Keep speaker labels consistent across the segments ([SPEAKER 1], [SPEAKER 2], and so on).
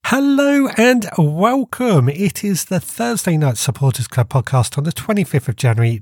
[SPEAKER 1] Hello and welcome. It is the Thursday Night Supporters Club podcast on the 25th of January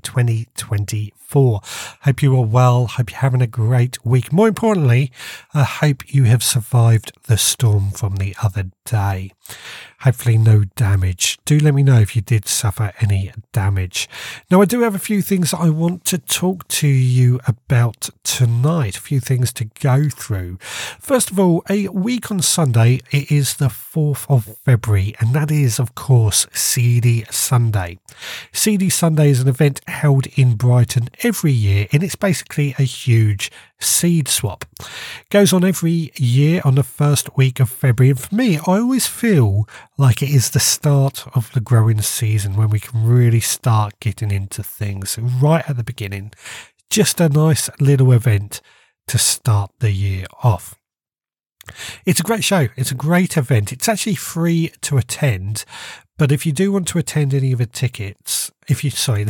[SPEAKER 1] 2024. Hope you are well. Hope you're having a great week. More importantly, I hope you have survived the storm from the other day. Hopefully no damage. Do let me know if you did suffer any damage. Now, I do have a few things that I want to talk to you about tonight. A few things to go through. First of all, a week on Sunday, it is the 4th of February, and that is, of course, Seedy Sunday. Seedy Sunday is an event held in Brighton every year, and it's basically a huge seed swap. It goes on every year on the first week of February, and for me, I always feel like it is the start of the growing season when we can really start getting into things right at the beginning. Just a nice little event to start the year off. It's a great show. It's a great event. It's actually free to attend, but if you do want to attend any of the tickets, if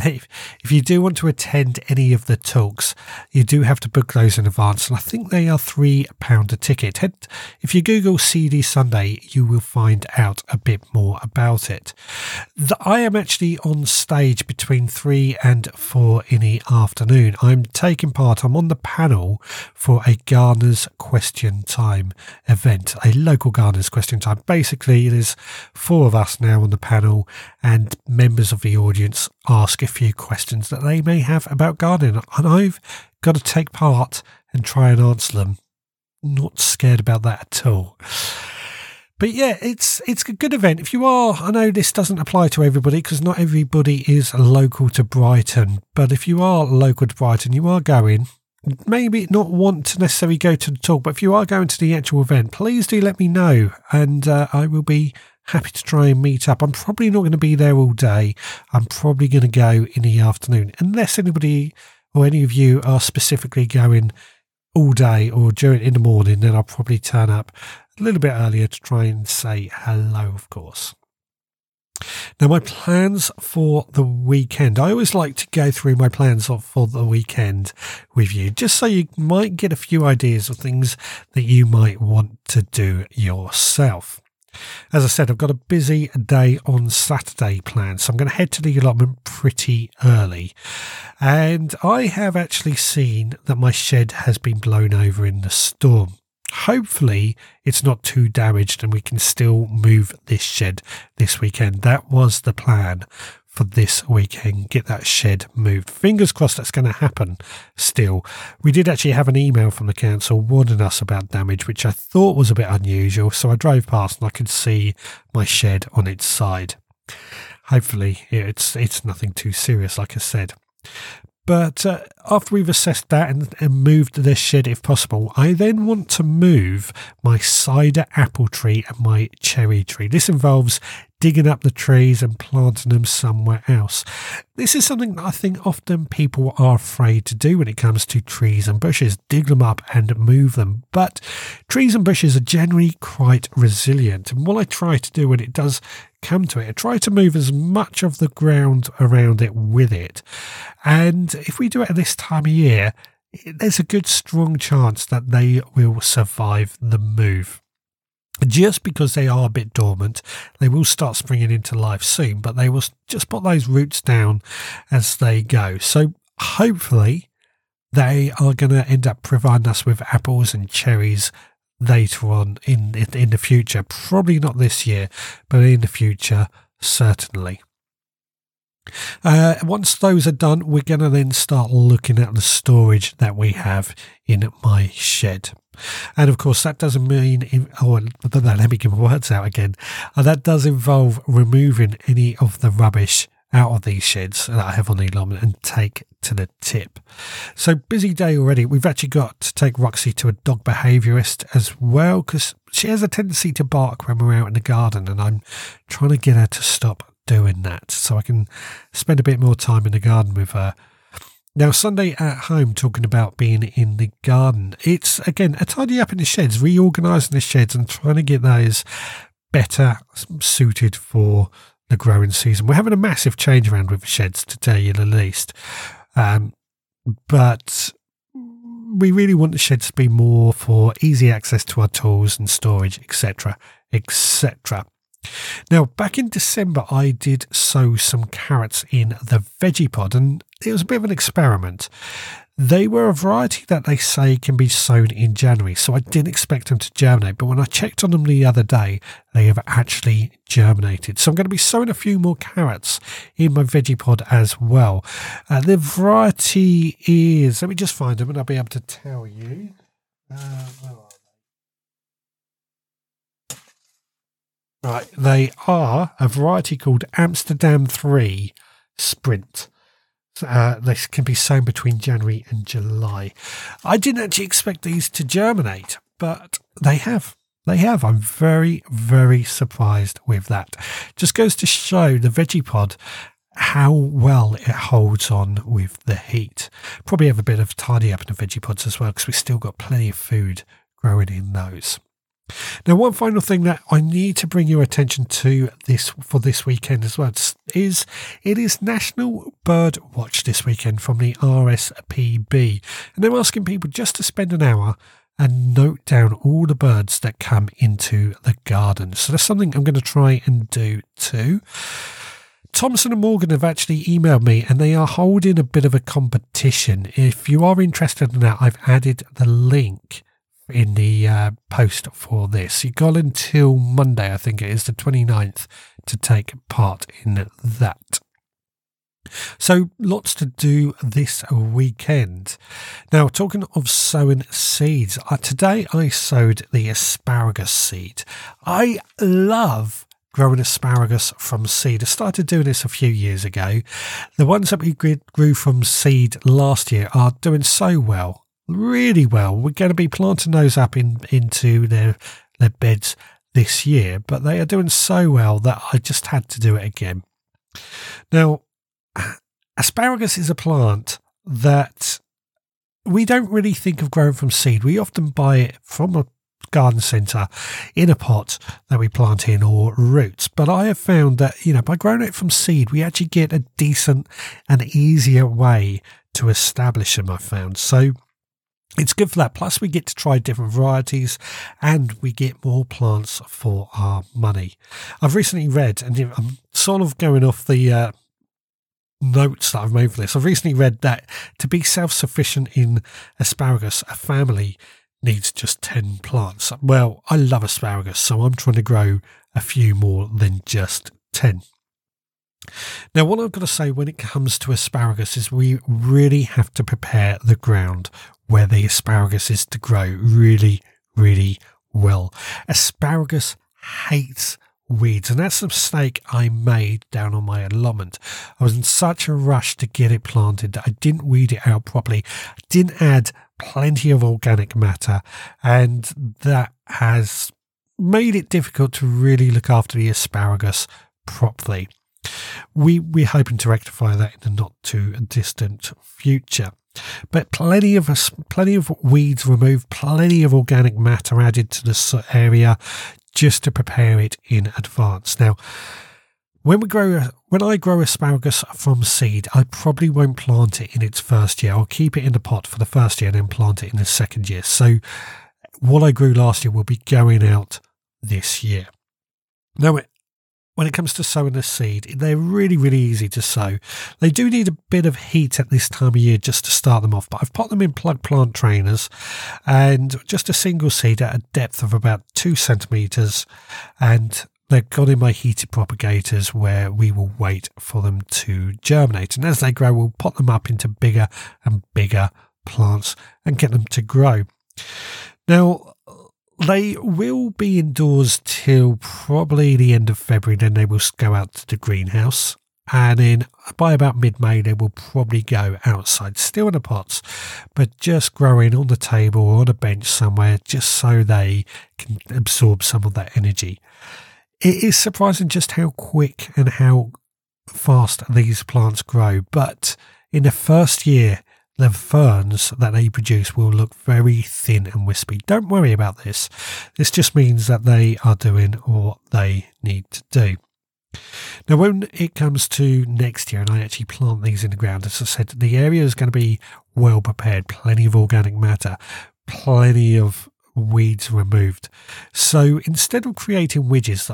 [SPEAKER 1] you do want to attend any of the talks, you do have to book those in advance, and I think they are £3 a ticket. If you Google Seedy Sunday, you will find out a bit more about it. I am actually on stage between 3 and 4 in the afternoon. I'm taking part. I'm on the panel for a Gardener's Question Time event, a local Gardener's Question Time. Basically, there's 4 of us now on the panel, and members of the audience ask a few questions that they may have about gardening, and I've got to take part and try and answer them. Not scared about that at all. But yeah, it's a good event. If you are, I know this doesn't apply to everybody because not everybody is local to Brighton, but if you are local to Brighton, you are going, maybe not want to necessarily go to the talk, but if you are going to the actual event, please do let me know, and I will be happy to try and meet up. I'm probably not going to be there all day. I'm probably going to go in the afternoon, unless anybody or any of you are specifically going all day or in the morning. Then I'll probably turn up a little bit earlier to try and say hello, of course. Now, my plans for the weekend. I always like to go through my plans for the weekend with you, just so you might get a few ideas of things that you might want to do yourself. As I said, I've got a busy day on Saturday planned, so I'm going to head to the allotment pretty early. And I have actually seen that my shed has been blown over in the storm. Hopefully it's not too damaged and we can still move this shed this weekend. That was the plan for this weekend, get that shed moved. Fingers crossed that's going to happen still. We did actually have an email from the council warning us about damage, which I thought was a bit unusual, so I drove past and I could see my shed on its side. Hopefully it's nothing too serious, like I said. But after we've assessed that and moved the shed if possible, I then want to move my cider apple tree and my cherry tree. This involves digging up the trees and planting them somewhere else. This is something that I think often people are afraid to do when it comes to trees and bushes, dig them up and move them. But trees and bushes are generally quite resilient. And what I try to do when it does come to it, I try to move as much of the ground around it with it. And if we do it at this time of year, there's a good strong chance that they will survive the move. Just because they are a bit dormant, they will start springing into life soon, but they will just put those roots down as they go. So hopefully they are going to end up providing us with apples and cherries later on in the future. Probably not this year, but in the future, certainly. Once those are done, we're going to then start looking at the storage that we have in my shed. And of course, that doesn't mean, let me get my words out again. That does involve removing any of the rubbish out of these sheds that I have on the allotment and take to the tip. So busy day already. We've actually got to take Roxy to a dog behaviourist as well, because she has a tendency to bark when we're out in the garden, and I'm trying to get her to stop doing that so I can spend a bit more time in the garden with her. Now, Sunday at home, talking about being in the garden. It's, again, a tidy up in the sheds, reorganising the sheds and trying to get those better suited for the growing season. We're having a massive change around with the sheds, to tell you the least. But we really want the sheds to be more for easy access to our tools and storage, etc., etc. Now, back in December, I did sow some carrots in the veggie pod, and it was a bit of an experiment. They were a variety that they say can be sown in January, so I didn't expect them to germinate. But when I checked on them the other day, they have actually germinated. So I'm going to be sowing a few more carrots in my veggie pod as well. The variety is, let me just find them and I'll be able to tell you. Where are they? Right, they are a variety called Amsterdam 3 Sprint. They can be sown between January and July. I didn't actually expect these to germinate, but they have. They have. I'm very, very surprised with that. Just goes to show the veggie pod how well it holds on with the heat. Probably have a bit of tidy up in the veggie pods as well, because we've still got plenty of food growing in those. Now, one final thing that I need to bring your attention to this weekend as well is it is National Bird Watch this weekend from the RSPB, and they're asking people just to spend an hour and note down all the birds that come into the garden. So that's something I'm going to try and do too. Thomson and Morgan have actually emailed me, and they are holding a bit of a competition. If you are interested in that, I've added the link in the post for this. You've got until Monday, I think it is, the 29th, to take part in that. So lots to do this weekend. Now, talking of sowing seeds, today I sowed the asparagus seed. I love growing asparagus from seed. I started doing this a few years ago. The ones that we grew from seed last year are doing so well. Really well. We're going to be planting those up into their beds this year, but they are doing so well that I just had to do it again. Now, asparagus is a plant that we don't really think of growing from seed. We often buy it from a garden centre in a pot that we plant in, or roots. But I have found that, by growing it from seed, we actually get a decent and easier way to establish them, I've found. So it's good for that. Plus, we get to try different varieties and we get more plants for our money. I've recently read, and I'm sort of going off the notes that I've made for this. I've recently read that to be self-sufficient in asparagus, a family needs just 10 plants. Well, I love asparagus, so I'm trying to grow a few more than just 10. Now, what I've got to say when it comes to asparagus is we really have to prepare the ground where the asparagus is to grow really, really well. Asparagus hates weeds, and that's the mistake I made down on my allotment. I was in such a rush to get it planted that I didn't weed it out properly. I didn't add plenty of organic matter, and that has made it difficult to really look after the asparagus properly. We're hoping to rectify that in the not too distant future. But plenty of weeds removed, plenty of organic matter added to the area just to prepare it in advance. Now, when I grow asparagus from seed, I probably won't plant it in its first year. I'll keep it in the pot for the first year and then plant it in the second year. So what I grew last year will be going out this year. Now, when it comes to sowing a seed, they're really, really easy to sow. They do need a bit of heat at this time of year just to start them off, but I've put them in plug plant trainers and just a single seed at a depth of about 2 centimetres, and they're gone in my heated propagators where we will wait for them to germinate. And as they grow, we'll pot them up into bigger and bigger plants and get them to grow. Now, they will be indoors till probably the end of February, then they will go out to the greenhouse, and then by about mid-May they will probably go outside, still in the pots, but just growing on the table or on a bench somewhere, just so they can absorb some of that energy. It is surprising just how quick and how fast these plants grow, but in the first year, the ferns that they produce will look very thin and wispy. Don't worry about this. This just means that they are doing what they need to do. Now, when it comes to next year and I actually plant these in the ground, as I said, the area is going to be well prepared, plenty of organic matter, plenty of weeds removed. So instead of creating ridges,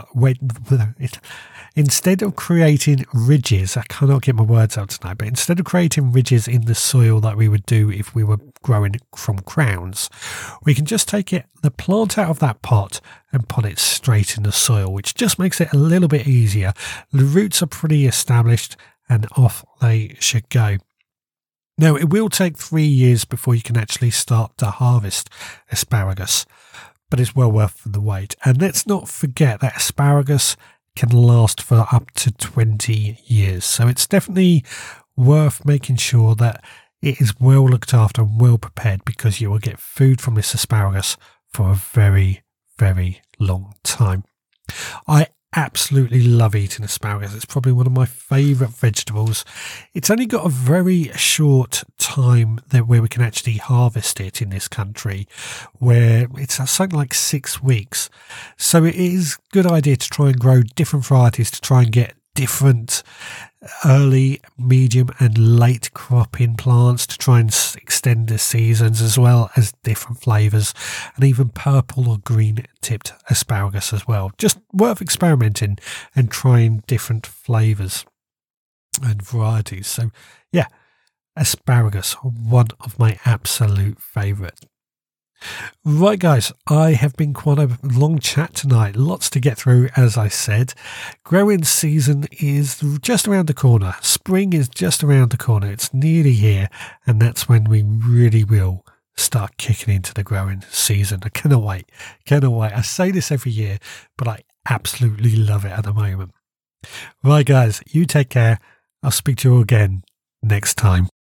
[SPEAKER 1] I cannot get my words out tonight, but instead of creating ridges in the soil that we would do if we were growing from crowns, we can just take the plant out of that pot and put it straight in the soil, which just makes it a little bit easier. The roots are pretty established and off they should go. Now, it will take 3 years before you can actually start to harvest asparagus, but it's well worth the wait. And let's not forget that asparagus can last for up to 20 years. So it's definitely worth making sure that it is well looked after and well prepared, because you will get food from this asparagus for a very, very long time. I absolutely love eating asparagus. It's probably one of my favourite vegetables. It's only got a very short time where we can actually harvest it in this country, where it's something like 6 weeks. So it is a good idea to try and grow different varieties to try and get different early, medium and late cropping plants to try and extend the seasons, as well as different flavours and even purple or green tipped asparagus as well. Just worth experimenting and trying different flavours and varieties. So yeah, asparagus, one of my absolute favourite. Right guys, I have been quite a long chat tonight, lots to get through. As I said, growing season is just around the corner, spring is just around the corner, it's nearly here, and that's when we really will start kicking into the growing season. I cannot wait. I say this every year, but I absolutely love it at the moment. Right guys, you take care. I'll speak to you again next time.